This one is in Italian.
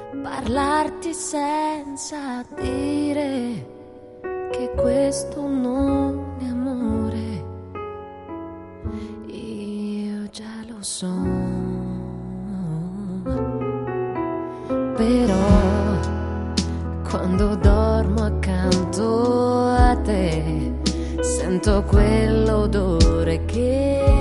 parlarti senza dire che questo non è amore. Io già lo so, però quando dormo accanto a te sento quell'odore che